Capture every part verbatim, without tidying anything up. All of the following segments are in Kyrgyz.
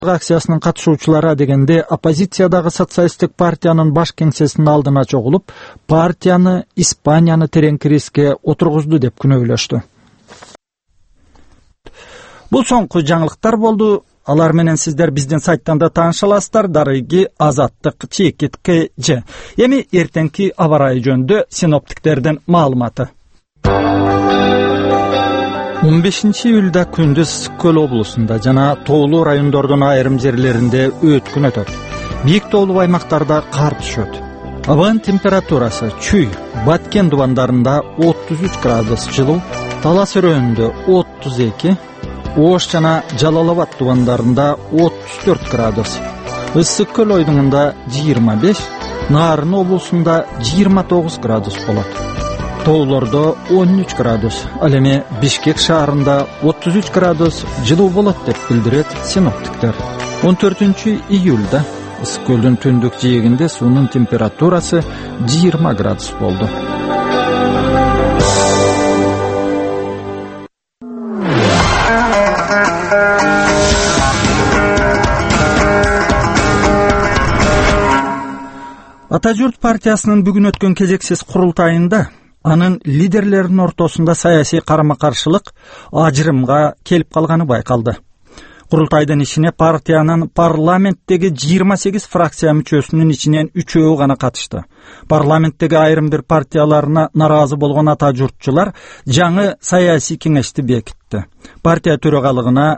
акциясынын катышуучулары дегенде оппозициядагы социалисттик партиянын баш кеңсесинин алдына чогулуп, партияны Испанияны терең кризиске отургузду деп күнөөлөштү. Бул соңку жаңылыктар болду. Алар менен сиздер биздин сайттан да тааныша аласыздар. Дарыгы Азаттык чекитке же. Эми эртеңки аба ырайы жөнүндө синоптиктердин маалыматы. он бешинчи июлда күндүз Ысык-Көл облусунда жана тоолуу райондордун айрым жерлеринде өткүн өтөт. Бийик тоолуу аймактарда кар түшөт. Абанын температурасы чүй, Баткен дубандарында отуз үч градус жылуу, Талас өрөөнүндө отуз эки, Ош жана Жалал Абад дубандарында отуз төрт градус, Ысык-Көл ойдуңунда жыйырма беш, Нарын облусунда жыйырма тогуз градус болот. Тоолордо он үч градус, ал эми Бишкек шаарында отуз үч градус жылуу болот деп билдирет синоптиктер. он төртүнчү июлда Ысык-Көлдүн түндүк жээгинде суунун температурасы жыйырма градус болду. Ата журт партиясынын бүгүн өткөн кезексиз курултайында анын лидерлеринин ортосунда саясий карама-каршылык ажырымга келип калганы байкалды. Курултайдын ишине партиянын парламенттеги жыйырма сегиз фракция мүчөсүнүн ичинен үчөө гана катышты. Парламенттеги айрым бир партияларына наразы болгон ата журтчулар жаңы саясий кеңешти бекитти. Партия төрагалыгына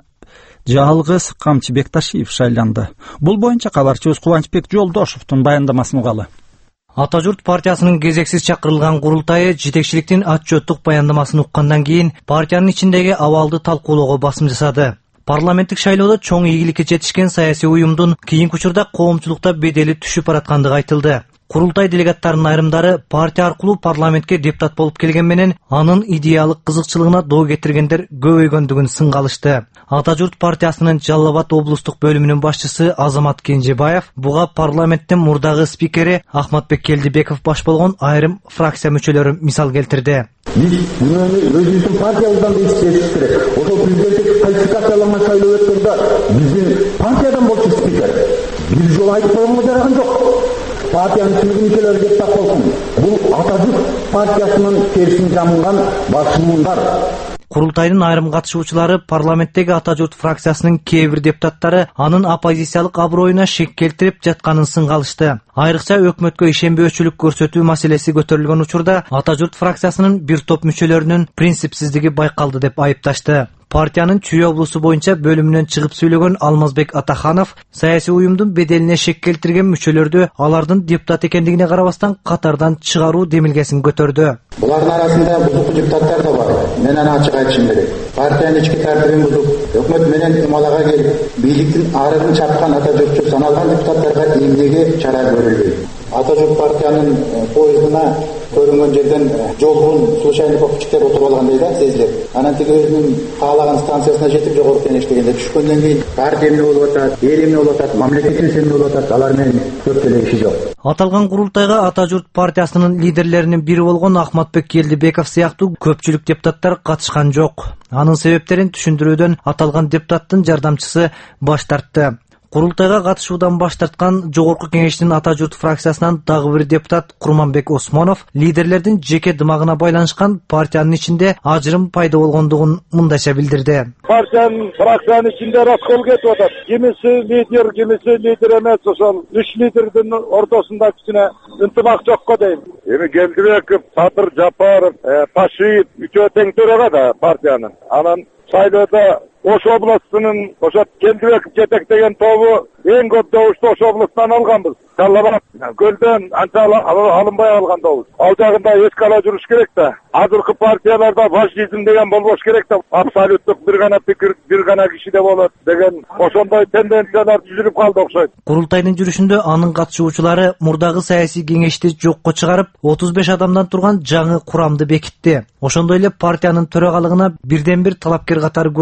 жалгыз Камчы Бекташиев шайланды. Бул боюнча кабарчыбыз Кубанычбек Жолдошовдун баяндамасын угалы. Ата журт партиясынын кезексиз чакырылган курултайы жетекчиликтин отчеттук баяндамасын уккандан кийин партиянын ичиндеги абалды талкуулоого басым жасады. Парламенттик шайлоодо чоң ийгиликке жетишкен саясий уюмдун кийинки учурда коомчулукта бедели түшүп бараткандыгы айтылды. Курултай делегаттарынын айрымдары партия аркылуу парламентке депутат болуп келген менен анын идеялык кызыкчылыгына доо кетиргендер көбөйгөндүгүн сынга алышты. Ата журт партиясынын Жалал Абад облустук бөлүмүнүн башчысы Азамат Кенжебаев буга парламенттин мурдагы спикери Ахматбек Келдибеков баш болгон айрым фракция мүчөлөрү мисал келтирди. Биз өзүбүздүн партиябыздан да иштешибиз керек. Ошол президенттик квалификацияланган шайлоо өткөндө биздин партиядан болчу спикер бир жолу айтып койгонго жараган жок. Партиянын түнүк мүчөлөрү депутат болсун. Бул Ата журт партиясынын терсин жамган басымдар. Курултайдын айрым катышуучулары парламенттеги Ата журт фракциясынын кээ бир депутаттары анын оппозициялык аброюна шек келтирип жатканын сынга алышты. Айрыкча өкмөткө ишенбөөчүлүк көрсөтүү маселеси көтөрүлгөн учурда Ата журт фракциясынын бир топ мүчөлөрүнүн принципсиздиги байкалды деп айыпташты. Партиянын Чүй облусу боюнча бөлүмүнөн чыгып сүйлөгөн Алмазбек Атаханов саясий уюмдун беделине шек келтирген мүчөлөрдү алардын депутат экендигине карабастан катардан чыгаруу демилгесин көтөрдү. Булардын арасында бузук депутаттар да бар. Мен аны ачык айтышым керек. Партиянын ички тартибин бузуп, өкмөт менен ималага келип, бийликтин арыгын чапкан ата журтчу саналган депутаттарга эмнеге чара көрүлбөйт? Ата журт партиянын поездына көрүнгөн жерден жолдун случайный попутчиктер отуруп алгандай да сезилет. Анан тиги өзүнүн каалаган станциясына жетип жогорку кеңеш дегенде түшкөндөн кийин партия эмне болуп атат, эл эмне болуп атат, мамлекетибиз эмне болуп атат, алар менен көп деле иши жок. Аталган курултайга Ата журт партиясынын лидерлеринин бири болгон Ахматбек Келдибеков сыяктуу көпчүлүк депутаттар катышкан жок. Анын себептерин түшүндүрүүдөн аталган депутаттын жардамчысы баш тартты. Курултайга катышуудан баш тарткан жогорку кеңештин Ата журт фракциясынан дагы бир депутат Курманбек Осмонов лидерлердин жеке дымагына байланышкан партиянын ичинде ажырым пайда болгондугун мындайча билдирди. Партиянын фракциянын ичинде раскол кетип атат. Кимиси лидер, кимиси лидер эмес, ошол үч лидердин ортосунда кичине ынтымак жокко дейм. Эми Келдибеков, Садыр Жапаров, Ташиев үчөө тең төрага да партиянын. Анан шайлоодо Ош областынын ошо Келдибеков жетектеген тобу эң көп добушту Ош областынан алганбыз. Жалал Абад көлдөн анча алынбай алган добуш. Ал жагында эске ала жүрүш керек да. Азыркы партияларда фашизм деген болбош керек да. Абсолюттук бир гана пикир, бир гана кишиде болот деген ошондой тенденциялар түзүлүп калды окшойт. Курултайдын жүрүшүндө анын катышуучулары мурдагы саясий кеңешти жокко чыгарып, отуз беш адамдан турган жаңы курамды бекитти. Ошондой эле партиянын төрагалыгына бирден бир талапкер катары көрсөтүлгөн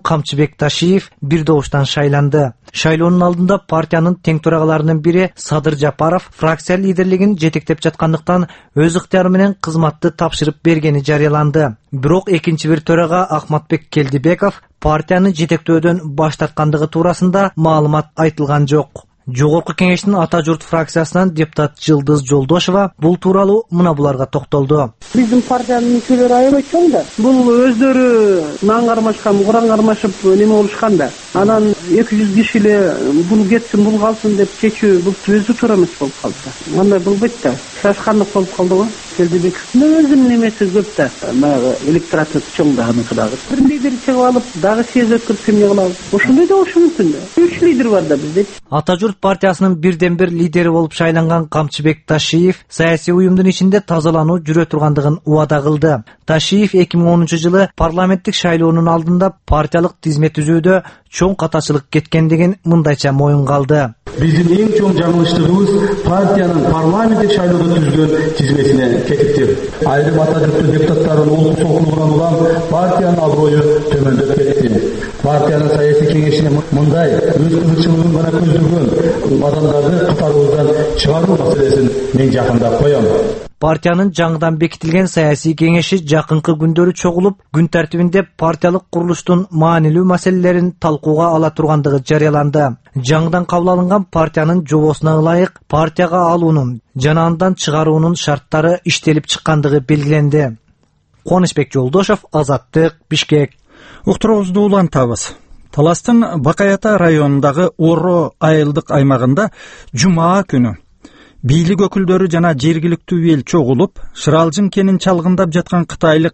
Камчыбек Ташиев бир добуштан шайланды. Шайлоонун алдында партиянын тең төрагаларынын бири Садыр Жапаров фракция лидерлигин жетектеп жаткандыктан өз ыктыяры менен кызматты тапшырып бергени жарыяланды. Бирок экинчи бир төрага Ахматбек Келдибеков партияны жетектөөдөн баш тарткандыгы туурасында маалымат айтылган жок. Жогорку кеңештин ата журт фракциясынан депутат Жылдыз Жолдошова бул тууралуу мына буларга токтолду. Биздин партиянын мүчөлөрү аябай чоң да. Бул өздөрү наң кармашкан, куран кармашып неме болушкан да. Анан эки жүз киши эле бул кетсин, бул калсын деп чечүү бул өзү туура эмес болуп калды. Мындай болбойт да. Шашкандык болуп калды го. Келдибековдун өзүнүн немеси көп да. Мага электораты чоң да аныкы дагы. Бир лидер чыгып алып, дагы съезд өткөрсөм эмне кылабыз? Ошондой да болушу мүмкүн да. Үч лидер бар да бизде. Ата журт партиясынын бирден бир лидери болуп шайланган Камчыбек Ташиев саясий уюмдун ичинде тазалануу жүрө тургандыгын убада кылды. Ташиев эки миң онунчу жылы парламенттик шайлоонун алдында партиялык тизмет түзүүдө чоң катачылык кеткендигин мындайча моюнга алды. Биздин эң чоң жаңылыштыгыбыз партиянын парламенттик шайлоодо түзгөн тизмесине кетиптир. Айрым ата журттун депутаттарынын олку солкулугунан улам партиянын аброю төмөндөп кетти. Партиянын саясий кеңешине мындай өз кызыкчылыгын гана көздөгөн адамдарды катарыбыздан чыгаруу маселесин мен жакында коем. Партиянын жаңыдан бекитилген саясий кеңеши жакынкы күндөрү чогулуп, күн тартибинде партиялык курулуштун маанилүү маселелерин талкууга ала тургандыгы жарыяланды. Жаңыдан кабыл алынган партиянын жобосуна ылайык партияга алуунун жана андан чыгаруунун шарттары иштелип чыккандыгы белгиленди. Кубанычбек Жолдошов, Азаттык, Бишкек. Уктуруубузду улантабыз. Таластын Бакаята районундагы Орро айылдык аймагында жума күнү бийлик өкүлдөрү жана жергиликтүү эл чогулуп, Шыралжың кенин чалгындап жаткан кытайлык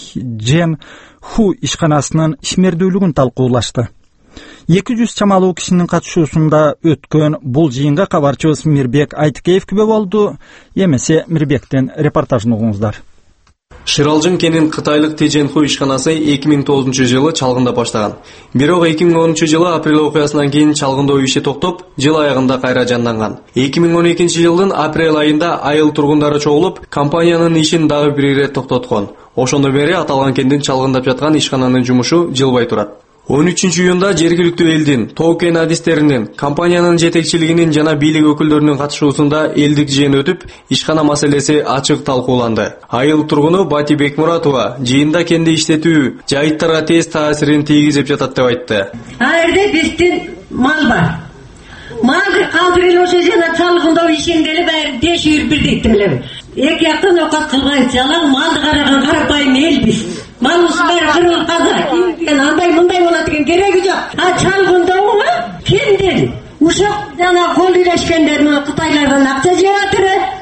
Тихжен Ху ишканасынын ишмердүүлүгүн талкуулашты. эки жүз чамалуу кишинин катышуусунда өткөн бул жыйынга кабарчыбыз Мирбек Айтыкеев күбө болду. Эмесе Мирбектен репортажын угуңуздар. Шыралжың кенин кытайлык Тиженху ишканасы эки миң тогузунчу жылы чалгында баштаган. Бирок эки миң онунчу жылы апрель окуясынан кийин чалгындоо иши токтоп, жыл аягында кайра жанданган. эки миң он экинчи жылдын апрель айында айыл тургундары чогулуп, компаниянын ишин дагы бир ирет токтоткон. Ошондон бери аталган кендин чалгындап жаткан ишкананын жумушу жылбай турат. он үчүнчү июнда жергиликтүү элдин, тоо-кен адистеринин, компаниянын жетекчилигинин жана бийлик өкүлдөрүнүн катышуусунда элдик жыйын өтүп, ишкана маселеси ачык талкууланды. Айыл тургуну Бати Бекмуратова жыйында кенди иштетүү жайыттарга тез таасирин тийгизип жатат деп айтты. Ал жерде биздин мал бар. Малды калтырып ошо жана чалгындоо ишиндели баары дешир бир дейт элем. Эки жактан окат кылган жалаң малды караган карапайым эл биз. Малыбыз баары кырылып калды. Андай мындай болот деген кереги жок. А чалгындоо кимдин? Ушак жана кол илешкендердин Кытайлардан акча жеп атыр.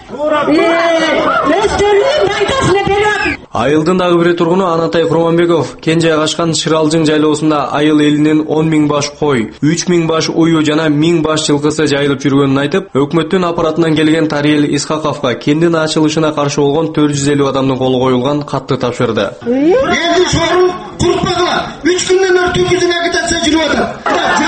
Өздөрүнүн пайдасына берип атыр. Айылдын дагы бир тургуну Анатай Курманбеков кен жайгашкан Шыралжың жайлоосунда айыл элинин он миң баш кой, үч миң баш уyu жана миң баш жылкысы жайылып жүргөнүн айтып, өкмөттүн аппаратынан келген Тариел Исхаковго кендин ачылышына каршы болгон төрт жүз элүү адамдын колу коюлган катты тапшырды. Элди шорун курпагыла үч күндөн бери түгүзүн агитация жүрүп атат.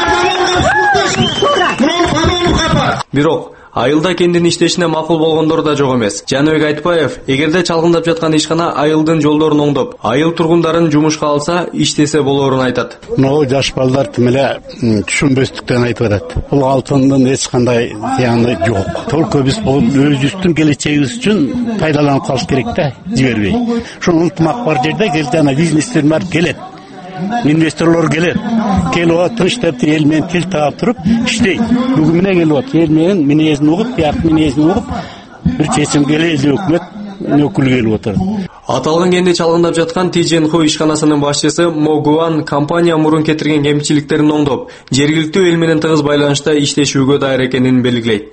Бирок айылда кендин иштешине макул болгондор да жок эмес. Жаныбек Айтбаев, эгерде чалгындап жаткан ишкана айылдын жолдорун оңдоп, айыл тургундарын жумушка алса, иштесе болорун айтат. Но жаш балдар тим эле түшүнбөстүктөн айтып атат. Бул алтындын эч кандай зыяны жок. Толку биз бул өзүбүздүн келечегибиз үчүн пайдаланып калыш керек да, жибербей. Ушул ынтымак бар жерде келген бизнестер бар келет. Инвесторлор келет. Келип тынчтап эл менен тил таап туруп иштейт. Бүгүн эмне келип атат? Эл менен минезин угуп, бият минезин угуп, бир чечимге элди өкмөт өкүлү келип отурат. Аталган кенди чалгындап жаткан Тиженху ишканасынын башчысы Могуан компания мурун кетирген кемчиликтерин оңдоп, жергиликтүү эл менен тыгыз байланышта иштешүүгө даяр экенин белгилейт.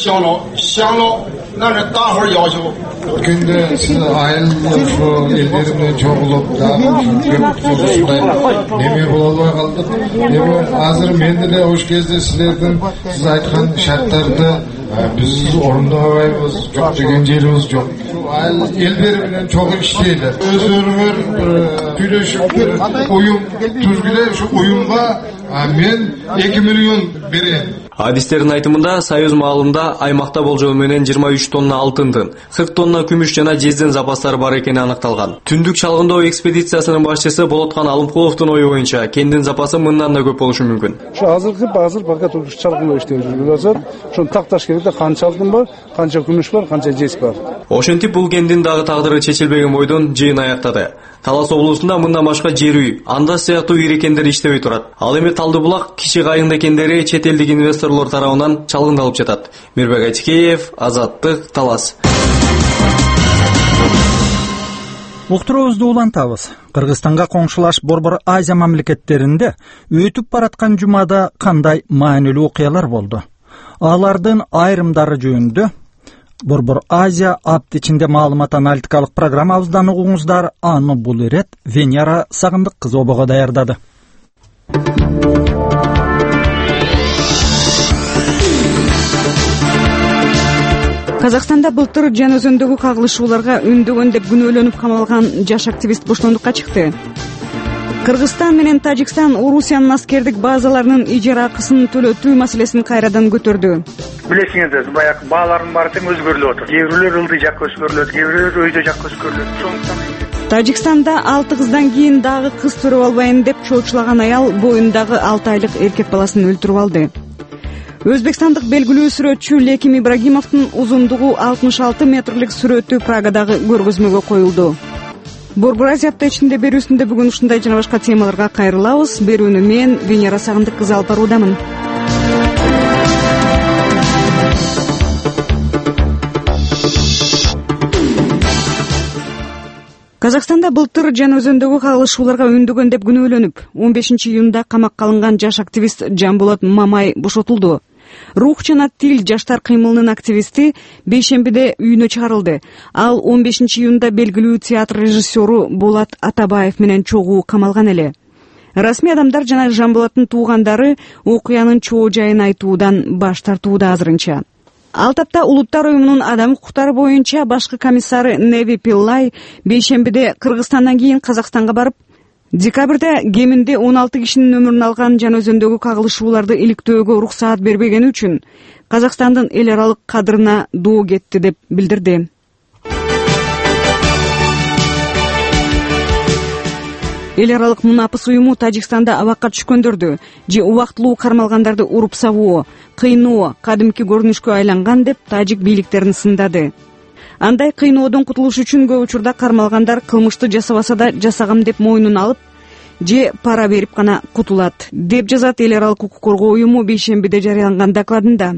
Күндө сиз айыл элдер менен чогулуп, неме боло албай калдык. Азыр мен деле ош кезде силердин сиз айткан шарттарды Biz orundabайбыз, жок деген жерибиz жок. Ал элдер менен чогуу иштейди. Өздөрүңөр сүйлөшүп бир уюм түзгүлө, ушу уюмга мен эки миллион берем. Адистердин айтымында Союз маалында аймакта болжол менен жыйырма үч тонна алтындын, кырк тонна күмүш жана жезден запастары бар экени аныкталган. Түндүк чалгындоо экспедициясынын башчысы Болоткан Алымкуловдун ою боюнча кендин запасы мындан да көп болушу мүмкүн. Ушу азыркы азыр пока чалгындоо иштери жүрүп атат. Ошону такташ керек да, канча алтын бар, канча күмүш бар, канча жез бар. Ошентип бул кендин дагы тагдыры чечилбеген бойдон жыйын аяктады. Талас облусунда мындан башка жер үй, андас сыяктуу ири кендер иштебей турат. Ал эми Талды булак, Кичи Кайыңды кендери чет элдик инвесторлор тарабынан чалгындалып жатат. Мирбек Айтикеев, Азаттык, Талас. Уктуруубузду улантабыз. Кыргызстанга коңшулаш Борбор Азия мамлекеттеринде өтүп бараткан жумада кандай маанилүү окуялар болду? Алардын айрымдары жөнүндө Борбор Азия апт ичинде маалымат аналитикалык программабыздан угуңуздар. Аны бул ирет Венера Сагындык кызы обого даярдады. Казакстанда былтыр Жан өзөндөгү кагылышууларга үндөгөн деп күнөөлөнүп камалган жаш активист боштондукка чыкты. Кыргызстан менен Тажикстан Орусиянын аскердик базаларынын ижара акысын төлөтүү маселесин кайрадан көтөрдү. Билесиңиздер, баягы баалардын баары тең өзгөрүлүп атат. Кээ бирлер ылдый жакка өзгөрүлөт, кээ бирлер өйдө жакка өзгөрүлөт. Сондуктан Тажикстанда алты кыздан кийин дагы кыз төрөп албайын деп чоочулаган аял боюндагы алты айлык эркек баласын өлтүрүп алды. Өзбекстандык белгилүү сүрөтчү Леким Ибрагимовдун узундугу алтымыш алты метрлик сүрөтү Прагадагы көргөзмөгө коюлду. Борбор Азия апта ичинде берүүсүндө бүгүн ушундай жана башка темаларга кайрылабыз. Берүүнү мен Венера Сагындык кызы алып баруудамын. Казакстанда былтыр Жан өзөндөгү кагылышууларга үндөгөн деп күнөөлөнүп, он бешинчи июнда камакка алынган жаш активист Жанболот Мамай бошотулду. Рух жана тил жаштар кыймылынын активисти бейшембиде үйүнө чыгарылды. Ал он бешинчи июнда белгилүү театр режиссеру Болот Атабаев менен чогуу камалган эле. Расмий адамдар жана Жанболоттун туугандары окуянын чоо жайын айтуудан баш тартууда азырынча. Ал тапта Улуттар уюмунун адам укуктары боюнча башкы комиссары Неви Пиллай бейшембиде Кыргызстандан кийин Казакстанга барып, декабрда кеминде он алты кишинин өмүрүн алган Жан өзөндөгү кагылышууларды иликтөөгө уруксаат бербегени үчүн Казакстандын эл аралык кадырына доо кетти деп билдирди. Эл аралык мунапыс уюму Тажикстанда абакка түшкөндөрдү же убактылуу кармалгандарды уруп сабоо, кыйноо кадимки көрүнүшкө айланган деп тажик бийликтерин сындады. Андай кыйноодон кутулуш үчүн көп учурда кармалгандар кылмышты жасабаса да жасагам деп мойнун алып, же пара берип гана кутулат, деп жазат эл аралык укук коргоо уюму бейшембиде жарыяланган докладында.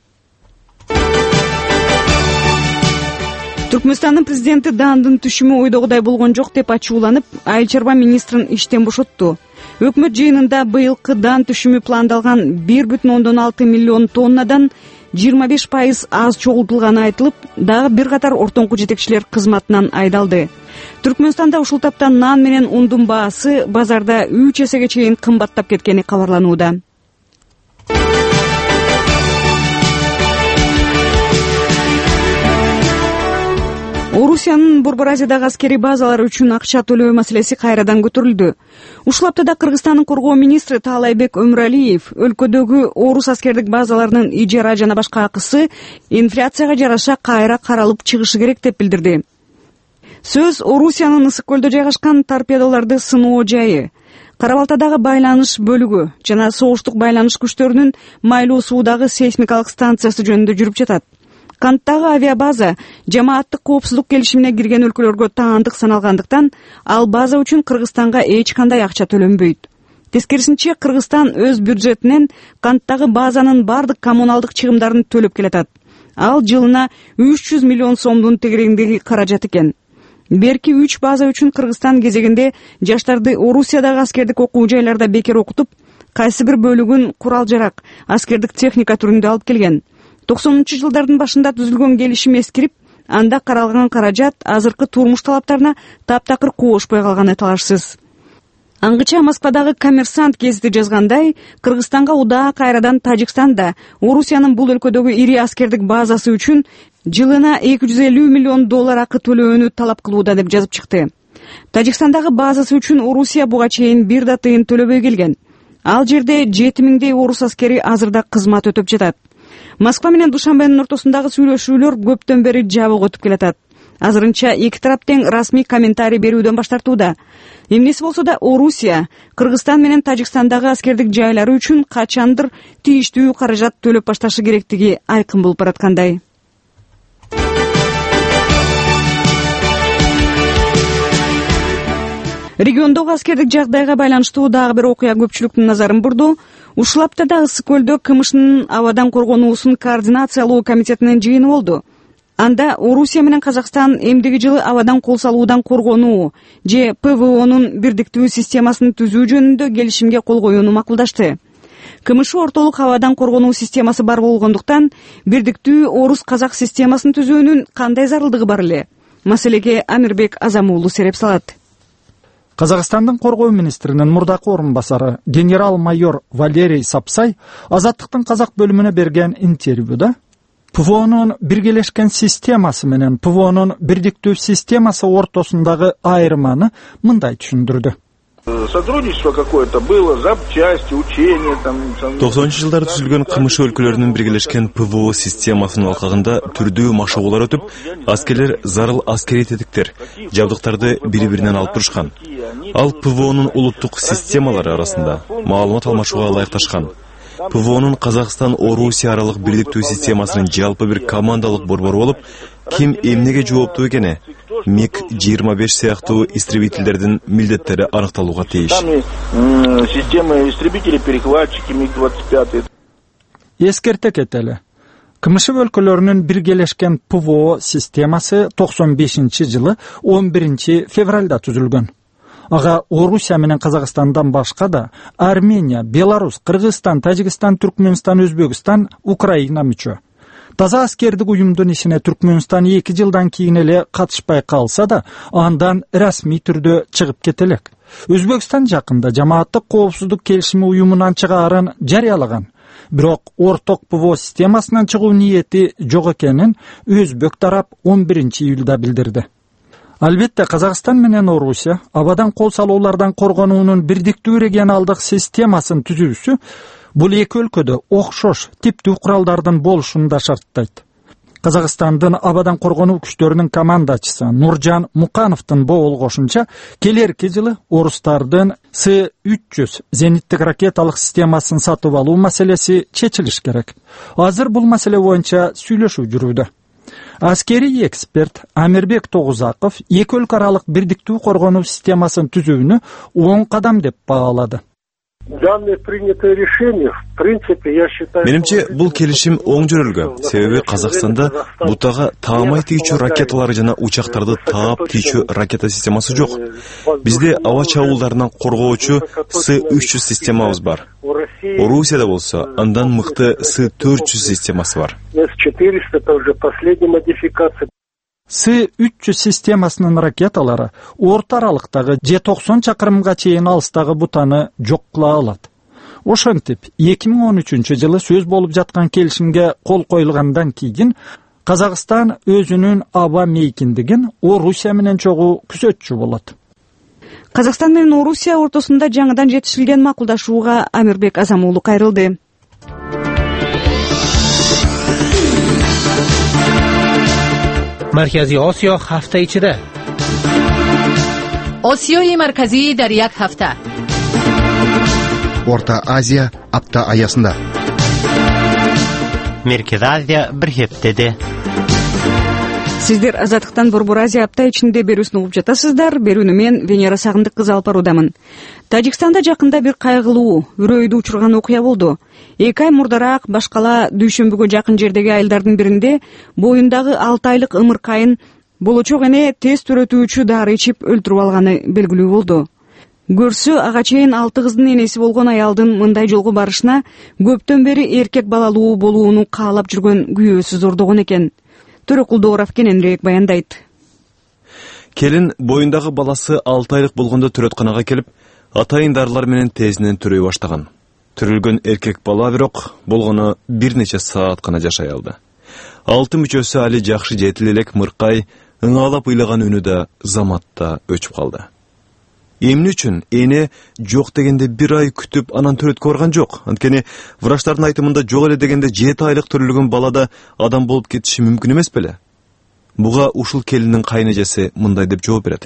Түркмөнстандын президенти Дандын түшүмү ойдогудай болгон жок деп ачууланып, айыл чарба министрин иштен бошотту. Өкмөт жыйынында быйылкы дан түшүмү пландалган бир бүтүн ондон алты миллион тоннадан жыйырма беш пайыз аз чогултулганы айтылып, дагы бир катар ортоңку жетекчилер кызматынан айдалды. Түркмөнстанда ушул тапта нан менен ундун баасы базарда үч эсеге чейин кымбаттап кеткени кабарланууда. Орусиянын Борбор Азиядагы аскери базалары үчүн акча төлөө маселеси кайрадан көтөрүлдү. Ушул аптада Кыргызстандын коргоо министри Таалайбек Өмүралиев өлкөдөгү орус аскердик базаларынын ижара жана башка акысы инфляцияга жараша кайра каралып чыгышы керек деп билдирди. Сөз Орусиянын Ысык көлдө жайгашкан торпедолорду сыноо жайы, Кара-Балтадагы байланыш бөлүгү жана согуштук байланыш күчтөрүнүн Майлуу суудагы сейсмикалык станциясы жөнүндө жүрүп жатат. Канттагы авиабаза жамааттык коопсуздук келишимине кирген өлкөлөргө таандык саналгандыктан, ал база үчүн Кыргызстанга эч кандай акча төлөнбөйт. Тескерисинче, Кыргызстан өз бюджетинен канттагы базанын бардык коммуналдык чыгымдарын төлөп келатат. Ал жылына үч жүз миллион сомдун тегерегиндеги каражат экен. Берки үч база үчүн Кыргызстан кезегинде жаштарды Орусиядагы аскердик окуу жайларда бекер окутуп, кайсы бир бөлүгүн курал-жарак, аскердик техника түрүндө алып келген. токсонунчу жылдардын башында түзүлгөн келишим эскирип, анда каралган каражат азыркы турмуш талаптарына таптакыр коошпой калганы талашсыз. Аңгыча Москвадагы Коммерсант гезити жазгандай, Кыргызстанга удаа кайрадан Тажикстанда Орусиянын бул өлкөдөгү ири аскердик базасы үчүн жылына эки жүз элүү миллион доллар акы төлөөнү талап кылууда деп жазып чыкты. Тажикстандагы базасы үчүн Орусия буга чейин бир да тыйын төлөбөй келген. Ал жерде жети миңдей орус аскери азырда кызмат өтөп жатат. Москва менен Душанбенин ортосундагы сүйлөшүүлөр көптөн бери жабык өтүп келатат. Азырынча эки тарап тең расмий комментарий берүүдөн баш тартууда. Эмнеси болсо да Орусия Кыргызстан менен Тажикстандагы аскердик жайлары үчүн качандыр тийиштүү каражат төлөп башташы керектиги айкын болуп бараткандай. Региондогу аскердик жагдайга байланыштуу дагы бир окуя көпчүлүктүн назарын бурду. Ушул аптада Ысык көлдө КМШнын абадан коргонуусун координациялоо комитетинин жыйыны болду. Анда Орусия менен Казакстан эмдиги жылы абадан кол салуудан коргонуу же ПВОнун бирдиктүү системасын түзүү жөнүндө келишимге кол коюуну макулдашты. КМШ ортолук абадан коргонуу системасы бар болгондуктан бирдиктүү орус-казак системасын түзүүнүн кандай зарылдыгы бар эле? Маселеге Амирбек Азамуулу сереп салат. Казакстандын коргоо министринин мурдакы орун басары генерал-майор Валерий Сапсай Азаттыктын казак бөлүмүнө берген интервьюда ПВОнун биргелешкен системасы менен ПВОнун бирдиктүү системасы ортосундагы айырманы мындай түшүндүрдү. Сотрудничество какое-то было, запчасти, учения там. токсонунчу жылдары түзүлгөн КМШ өлкөлөрүнүн биргелешкен ПВО системасынын алкагында түрдүү машыгуулар өтүп, аскерлер зарыл аскерий тетиктер, жабдыктарды бири-биринен алып турушкан. Ал ПВОнун улуттук системалары арасында маалымат алмашууга ылайыкташкан. ПВОнун Казакстан Орусия аралык бирдиктүү системасынын жалпы бир командалык борбору болуп, ким эмнеге жооптуу экени миг жыйырма беш сыяктуу истребительдердин милдеттери аныкталууга тийиш. Система истребителей, перехватчики миг двадцать пять. Эскерте кетели. КМШ өлкөлөрүнүн биргелешкен ПВО системасы токсон бешинчи жылы он биринчи февралда түзүлгөн. Ага Орусия менен Казакстандан башка да Армения, Беларусь, Кыргызстан, Тажикстан, Түркмөнстан, Өзбекстан, Украина мүчө. Таза аскердик уюмдун ишине Түркмөнстан эки жылдан кийин эле катышпай калса да, андан расмий түрдө чыгып кетелек. Өзбекстан жакында жамааттык коопсуздук келишими уюмунан чыгаарын жарыялаган. Бирок орток ПВО системасынан чыгуу ниети жок экенин өзбек тарап он биринчи июлда билдирди. Албетте Казакстан менен Орусия абадан кол салуулардан коргонуунун бирдиктүү регионалдык системасын түзүүсү бул эки өлкөдө окшош типтүү куралдардын болушун да шарттайт. Казакстандын абадан коргонуу күчтөрүнүн командачысы Нуржан Мукановдун боолгошунча, келерки жылы орустардын С үч жүз зениттик ракеталык системасын сатып алуу маселеси чечилиш керек. Азыр бул маселе боюнча сүйлөшүү жүрүүдө. Аскери эксперт Амирбек Тогузаков эки өлкө аралык бирдиктүү коргонуу системасын түзүүнү оң кадам деп баалады. Данное принятое решение, в принципе, я считаю... Менимче, бул келишим оң жүрүлгөн. Себеби Казакстанда бутага таамай тийчү ракеталар жана учактарды таап тийчү ракета системасы жок. Бизде аба чабуулдарынан коргоочу С үч жүз системабыз бар. Орусияда болсо андан мыкты С төрт жүз системасы бар. С четыреста это уже последняя модификация. С үч жүз системасынын ракеталары орто аралыктагы же токсон чакырымга чейин алыстагы бутаны жок кыла алат. Ошентип, эки миң он үчүнчү жылы сөз болуп жаткан келишимге кол коюлгандан кийин Казакстан өзүнүн аба мейкиндигин Орусия менен чогуу күзөтчү болот. Казакстан менен Орусия ортосунда жаңыдан жетишилген макулдашууга Амирбек Азамуулу кайрылды. مرکزی آسیا هفته ichida. آسیای مرکزی در یک هفته. Орта Азия апта аясында. Merkez Азия bir heftede. Сиздер Азаттыктан Борбор Азия апта ичинде берүүсүн угуп жатасыздар. Берүүнү мен Венера Сагындык кызы алып баруудамын. Тажикстанда жакында бир кайгылуу, үрөйдү учурган окуя болду. Эки ай мурдараак Башкала дүйшөмбүгө жакын жердеги айылдардын биринде боюндагы алты айлык ымыркайын болочок эне тез төрөтүүчү дары ичип өлтүрүп алганы белгилүү болду. Көрсө ага чейин алты кыздын энеси болгон аялдын мындай жолго барышына көптөн бери эркек балалуу болууну каалап жүргөн күйөөсү зордогон экен. Төрөкул Дооров кененирээк баяндайт. Келин боюндагы баласы алты айлык болгондо төрөтканага келип, атайындар менен тезинен төрөй баштаган. Төрөлгөн эркек бала бирок болгону бир нече саат гана жашай алды. Алты мүчөсү али жакшы жетил элек мыркай, ыңалап ыйлаган үнү да заматта өчүп калды. Эмне үчүн эне жок дегенде бир ай күтүп анан төрөткө барган жок. Анткени врачтардын айтымында жок эле дегенде жети айлык төрөлгөн балада адам болуп кетиши мүмкүн эмес беле? Буга ушул келиндин кайнэжеси мындай деп жооп берет.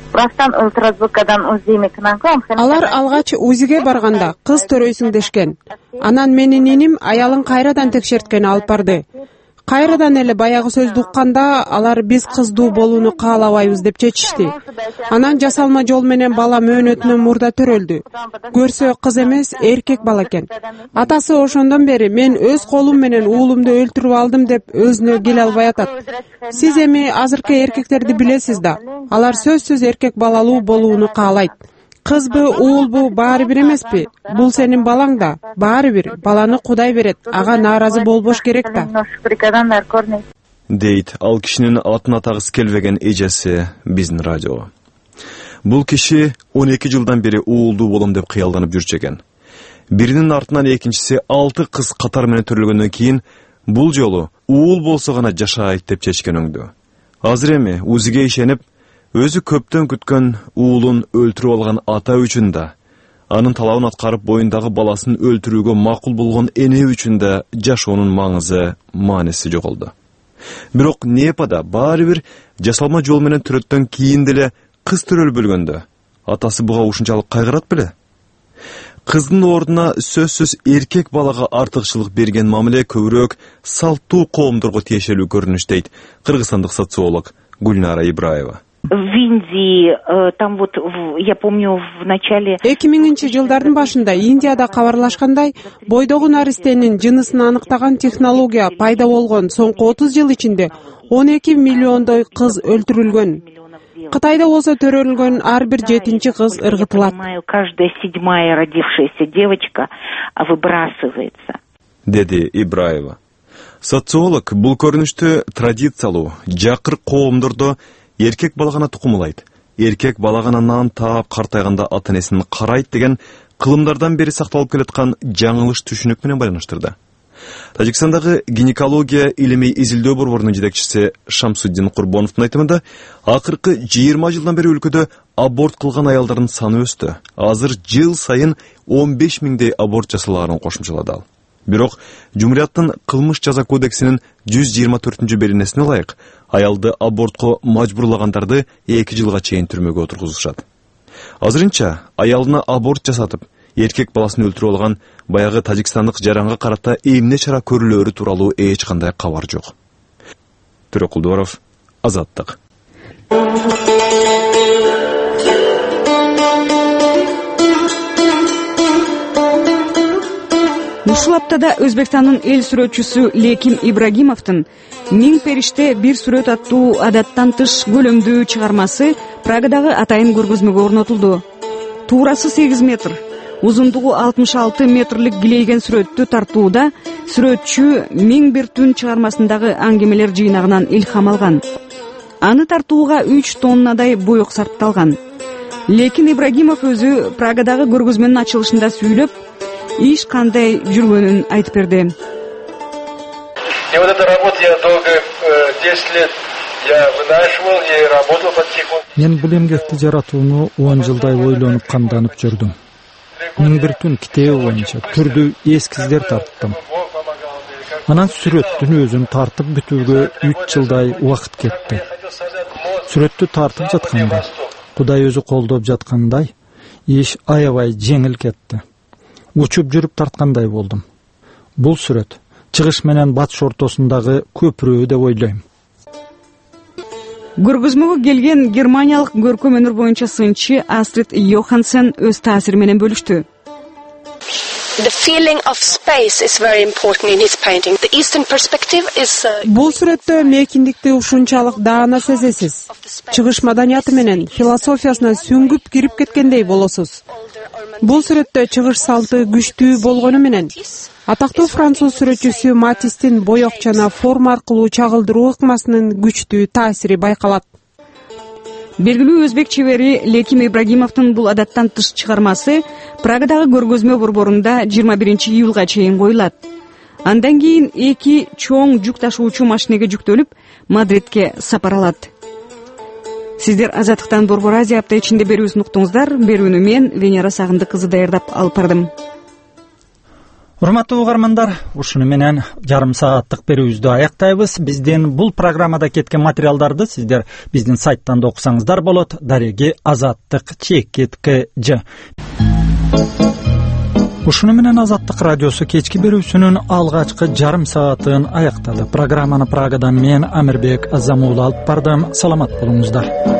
Алар алгач УЗИге барганда кыз төрөйсүң дешкен. Анан менин иним аялын кайрадан текшерткени алып барды. Кайрадан эле баягы сөздү укканда алар биз кыздуу болууну каалабайбыз деп чечишти. Анан жасалма жол менен бала мөөнөтүнөн мурда төрөлдү. Көрсө кыз эмес, эркек бала экен. Атасы ошондон бери мен өз колум менен уулумду өлтүрүп алдым деп өзүнө келе албай атат. Сиз эми азыркы эркектерди билесиз да. Алар сөзсүз эркек балалуу болууну каалайт. Кызбы, уулбу баары бир эмеспи? Бул сенин балаң да, баары бир. Баланы Кудай берет. Ага нааразы болбош керек да. Дейт ал кишинин атын атагысы келбеген эжеси биздин радиого. Бул киши он эки жылдан бери уулдуу болом деп кыялданып жүрчү экен. Биринин артынан экинчиси алты кыз катар менен төрөлгөндөн кийин бул жолу уул болсо гана жашайт деп чечкен өңдү. Азыр эми УЗИге ишенип, өзү көптөн күткөн уулун өлтүрүп алган ата үчүн да, анын талабын аткарып боюндагы баласын өлтүрүүгө макул болгон эне үчүн да жашоонун маңызы, мааниси жоголду. Бирок Непада баары бир жасалма жол менен төрөттөн кийин деле кыз төрөлбөлгөндө атасы буга ушунчалык кайгырат беле? Кыздын ордуна сөзсүз эркек балага артыкчылык берген мамиле көбүрөөк салттуу коомдорго тиешелүү көрүнүш дейт кыргызстандык социолог Гульнара Ибраева. В Индии, там вот, я помню, в начале... эки миңинчи жылдардын башында Индияда кабарлашкандай, бойдогу наристенин жынысын аныктаган технология пайда болгон соңку отуз жыл ичинде он эки миллиондой кыз өлтүрүлгөн. Кытайда болсо төрөлгөн ар бир жетинчи кыз ыргытылат. Каждая седьмая родившаяся девочка выбрасывается. Деди Ибраева. Социолог бул көрүнүштү традициялуу, жакыр коомдордо эркек бала гана тукумулайт, эркек бала гана нан таап картайганда ата-энесин карайт деген кылымдардан бери сакталып келаткан жаңылыш түшүнүк менен байланыштырды. Тажикстандагы гинекология илимий изилдөө борборунун жетекчиси Шамсуддин Курбоновдун айтымында, акыркы жыйырма жылдан бери өлкөдө аборт кылган аялдардын саны өстү. Азыр жыл сайын он беш миңдей аборт жасалганын кошумчалады ал. Бирок Жумурияттын кылмыш жаза кодексинин жүз жыйырма төртүнчү беренесине ылайык, аялды абортко мажбурлагандарды эки жылга чейин түрмөгө отургузушат. Азырынча аялына аборт жасатып, эркек баласын өлтүрүп алган баягы тажикстандык жаранга карата эмне чара көрүлөөрү тууралуу эч кандай кабар жок. Төрөкулдуаров, Азаттык. Ушул аптада Өзбекстандын эл сүрөтчүсү Леким Ибрагимовдун «Миң периште бир сүрөт» аттуу адаттан тыш көлөмдүү чыгармасы Прагадагы атайын көргөзмөгө орнотулду. Туурасы сегиз метр, узундугу алтымыш алты метрлик килейген сүрөттү тартууда сүрөтчү «Миң бир түн» чыгармасындагы аңгемелер жыйнагынан илхам алган. Аны тартууга үч тоннадай буйук сарпталган. Лекин Ибрагимов өзү Прагадагы көргөзмөнүн ачылышында сүйлөп, иш кандай жүргөнүн айтып берди. И вот эта работа я долго десять лет я вынашивал и работал потихоньку. Мен бул эмгекти жаратууну он жылдай ойлонуп камданып жүрдүм. Миң бир түн китеби боюнча түрдүү эскиздер тарттым. Анан сүрөттүн өзүн тартып бүтүүгө үч жылдай убакыт кетти. Сүрөттү тартып жатканда, Кудай өзү колдоп жаткандай, иш аябай жеңил кетти. Учуп жүрүп тарткандай болдум. Бул сүрөт чыгыш менен батыш ортосундагы көпүрө деп ойлойм. Көргөзмөгө келген германиялык көркөм өнөр боюнча сынчы Астрид Йохансен өз таасири менен бөлүштү. The feeling of space is very important in his painting. The Eastern perspective is Бул сүрөттө мекиндикти ушунчалык даана сезесиз. Чыгыш маданияты менен философиясына сүңгүп кирип кеткендей болосуз. Бул сүрөттө чыгыш салты күчтүү болгону менен атактуу француз сүрөтчүсү Матистин боек жана форма аркылуу чагылдыруу ыкмасынын күчтүү таасири байкалат. белгилүү өзбек чебери Леким Ибрагимовдун бул адаттан тыш чыгармасы Прагадагы көргөзмө борборунда жыйырма биринчи июлга чейин коюлат. Андан кийин эки чоң жүк ташуучу машинеге жүктөлүп Мадридке сапар алат. Сиздер Азаттыктан Борбор Азия апта ичинде берүүсүн уктуңуздар. Берүүнү мен Венера Сагындык кызы даярдап алып бардым. Урматтуу угармандар, ушуну менен жарым сааттык берүүбүздү аяктайбыз. Биздин бул программада кеткен материалдарды сиздер биздин сайттан да окусаңыздар болот. Дареги Азаттык чекит кж. Ушуну менен Азаттык радиосу кечки берүүсүнүн алгачкы жарым саатын аяктады. Программаны Прагадан мен Амирбек Азамуулу алып бардым. Саламат болуңуздар.